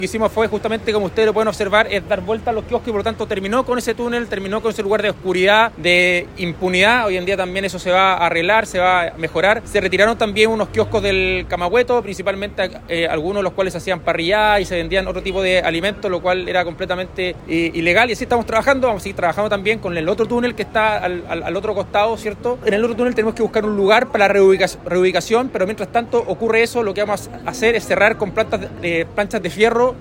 que hicimos fue justamente, como ustedes lo pueden observar, es dar vuelta a los kioscos y por lo tanto terminó con ese túnel, terminó con ese lugar de oscuridad, de impunidad. Hoy en día también eso se va a arreglar, se va a mejorar. Se retiraron también unos kioscos del Camagüeto, principalmente algunos de los cuales hacían parrillada y se vendían otro tipo de alimentos, lo cual era completamente ilegal, y así estamos trabajando. Vamos a seguir trabajando también con el otro túnel que está al otro costado, ¿cierto? En el otro túnel tenemos que buscar un lugar para la reubicación, pero mientras tanto ocurre eso, lo que vamos a hacer es cerrar con planchas de fierro